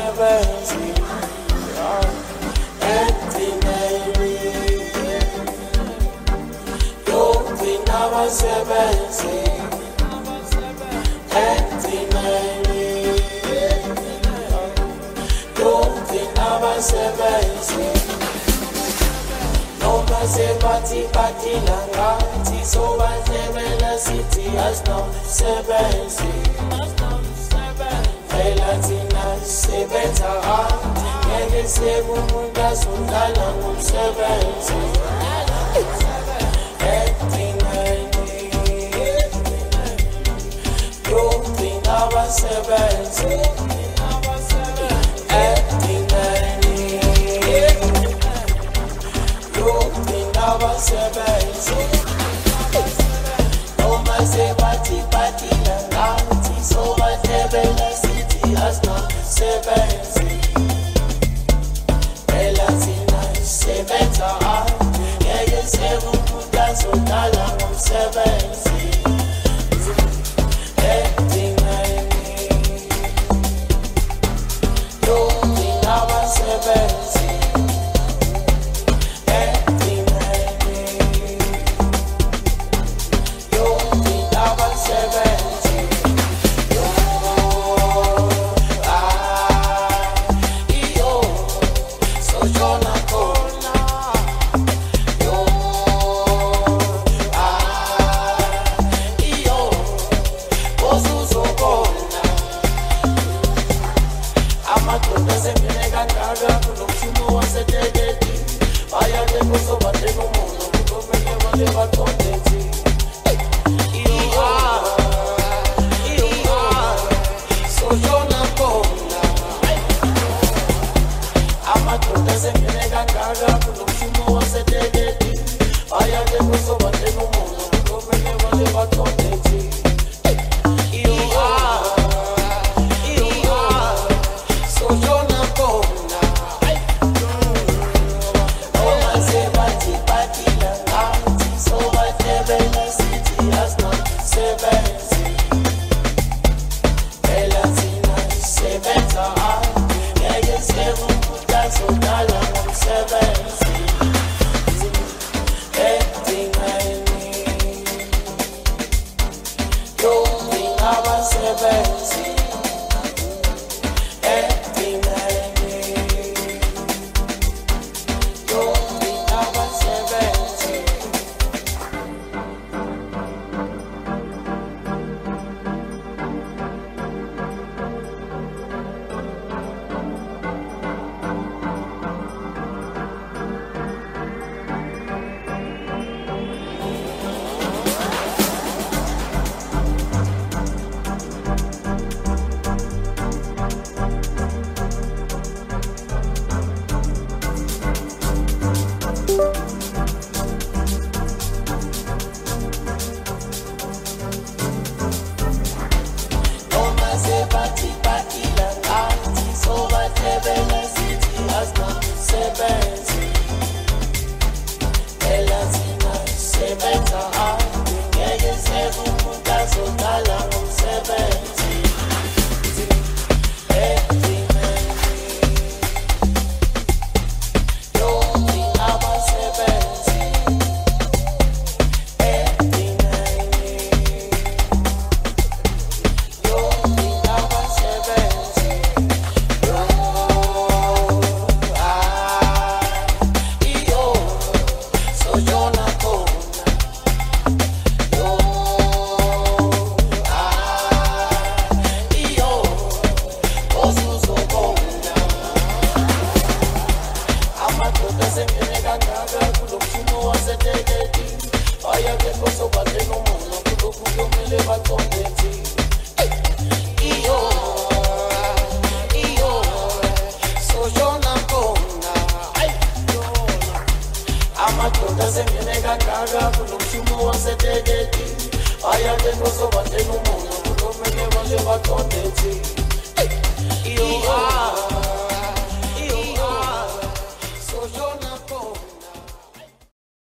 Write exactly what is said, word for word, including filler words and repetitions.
abasebenzi ekugcineni yokugcina abasebenzi ekugcineni yokugcina abasebenzi noma sebathi bathila ngathi sobahlebela sithi asinosebenzi phela thina sebenza hard ngeke sibe umuntu azondlala ngomsebenzi ekugcineni yokugcina abasebenzi ekugcineni yokugcina abasebenzi noma sebathi bathila ngathi sobahlebela sithi asinosebenzi phela thina sebenza hard ngeke sibe umuntu azondlala ngomsebenzi ekugcineni yokugcina abasebenzi Amadoda sengene kangaka kulo mshumo waseteketi aya tengo soba tengo